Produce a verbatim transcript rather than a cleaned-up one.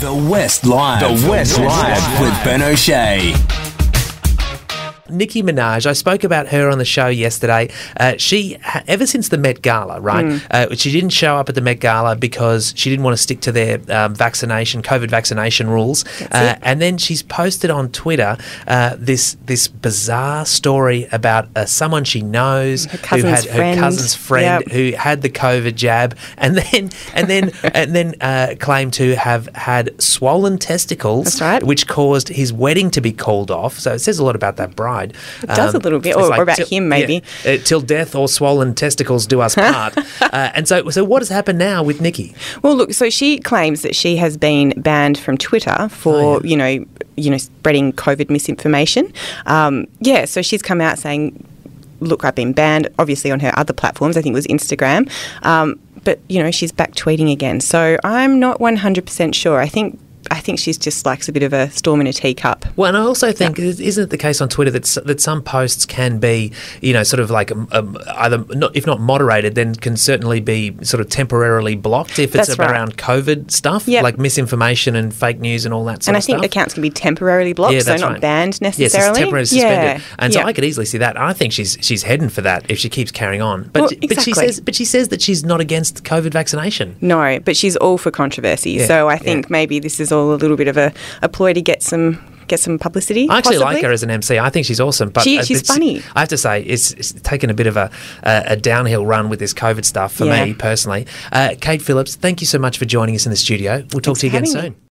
The West Live. The West Live with Ben O'Shea. Nicki Minaj, I spoke about her on the show yesterday. Uh, she, ever since the Met Gala, right, mm. uh, she didn't show up at the Met Gala because she didn't want to stick to their um, vaccination, COVID vaccination rules. Uh, and then she's posted on Twitter uh, this this bizarre story about uh, someone she knows who had friend. her cousin's friend yep. who had the COVID jab, and then and then and then uh, claimed to have had swollen testicles, That's right. which caused his wedding to be called off. So it says a lot about that bride. It does um, a little bit, or, like or about till, him maybe. Yeah, uh, till death or swollen testicles do us part. uh, and so, so what has happened now with Nicki? Well, look, so she claims that she has been banned from Twitter for, Oh, yeah. you know, you know, spreading COVID misinformation. Um, yeah, so she's come out saying, look, I've been banned, obviously on her other platforms. I think it was Instagram. Um, but, you know, she's back tweeting again. So I'm not one hundred percent sure. I think I think she's just likes a bit of a storm in a teacup. Well, and I also think, yeah. isn't it the case on Twitter that that some posts can be, you know, sort of like um, um, either, not, if not moderated, then can certainly be sort of temporarily blocked if it's That's right. around COVID stuff, yep. like misinformation and fake news and all that sort and of I think stuff. accounts can be temporarily blocked, yeah, so not right. banned Yes, necessarily. it's temporarily suspended. Yeah. And so yeah. I could easily see that. I think she's she's heading for that if she keeps carrying on. But well, but she exactly. says but she says that she's not against COVID vaccination. No, but she's all for controversy. Yeah, so I think yeah. maybe this is all a little bit of a, a ploy to get some get some publicity. I actually possibly. like her as an M C. I think she's awesome. But She- uh, she's it's- funny. I have to say, it's, it's taken a bit of a, a, a downhill run with this COVID stuff for Yeah. me personally. Uh, Kate Phillips, thank you so much for joining us in the studio. We'll talk Thanks to you for again having me. soon.